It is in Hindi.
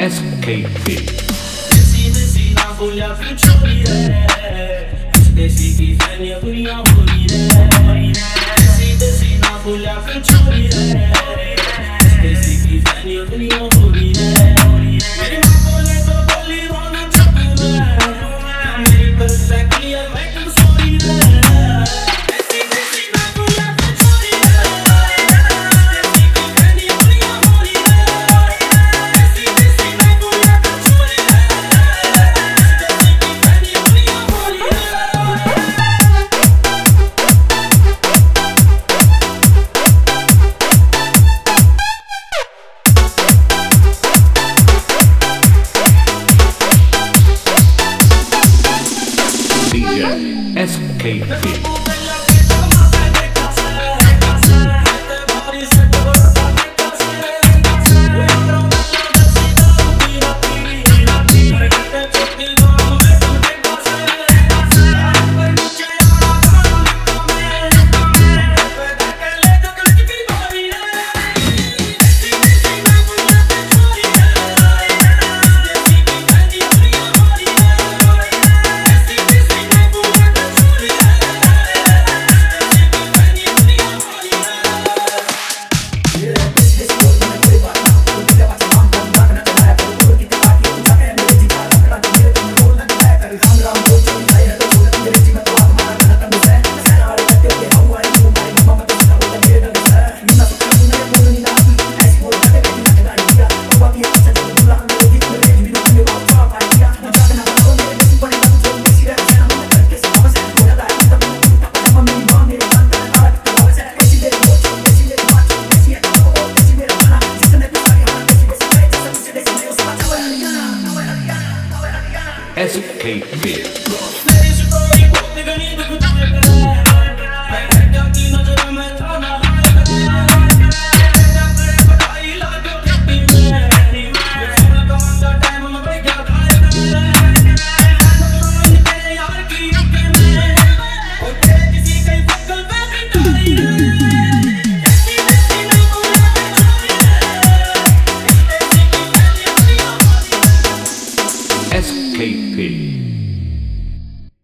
SKP देसी ना बोलिया फिर छोड़ी रे देसी की फैनिया दुनिया भूली रे देसी ना बोलिया फिर छोड़ी रे देसी की फैनिया दुनिया भूली रे मेरी माँ बोले तो बोली रोना चुप रे मेरी बस क्लियर मैं तुम सॉरी रे देसी ना बोलिया फिर छोड़ी रे देसी की फैनिया दुनिया भूली रे देसी ना बोलिया फिर छोड़ी DJ SKP SKP